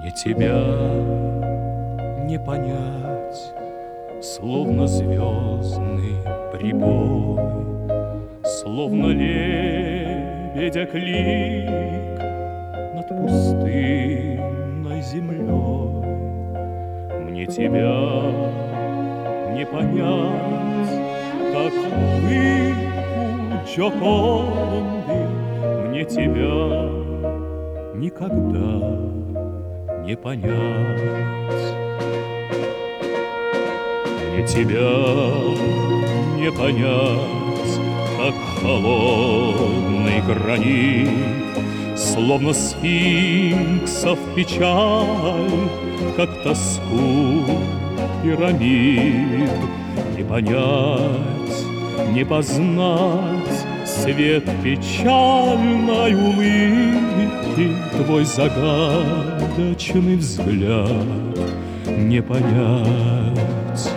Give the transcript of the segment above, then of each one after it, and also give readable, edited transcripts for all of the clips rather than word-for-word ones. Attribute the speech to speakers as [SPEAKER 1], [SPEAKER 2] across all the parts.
[SPEAKER 1] Мне тебя не понять, словно звездный прибой, словно лебедя клик над пустынной землей. Мне тебя не понять, как улыбку Джоконды. Мне тебя никогда не понять. Мне тебя не понять, как холодный гранит, словно сфинксов печаль, как тоску пирамид. Не понять, не познать свет печальной улыбки, твой загадочный взгляд не понять.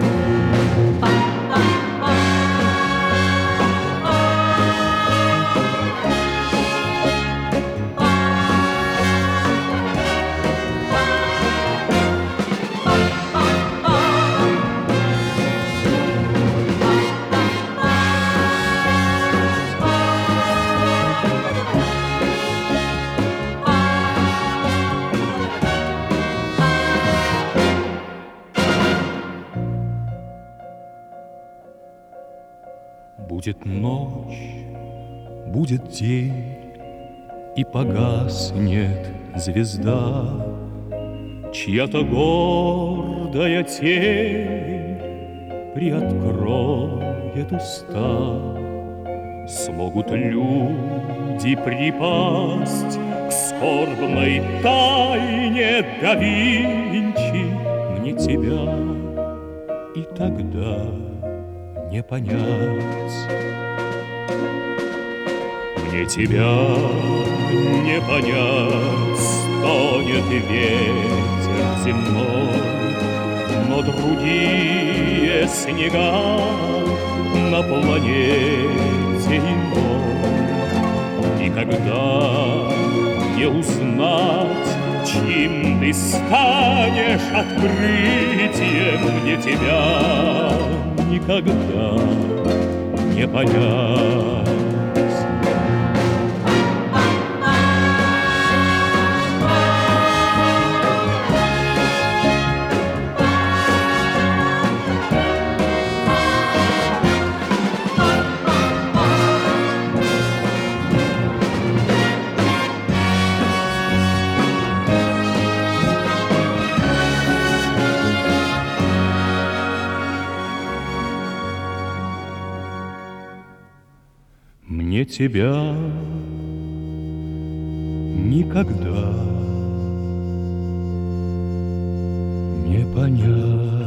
[SPEAKER 1] Будет ночь, будет день, и погаснет звезда, чья-то гордая тень приоткроет уста. Смогут люди припасть к скорбной тайне да Винчи. Мне тебя и тогда не понять. Мне тебя не понять, стонет ветер земной, но другие снега на планете иной. Никогда не узнать, чьим ты станешь открытием. Мне тебя никогда не понять. Мне тебя никогда не понять.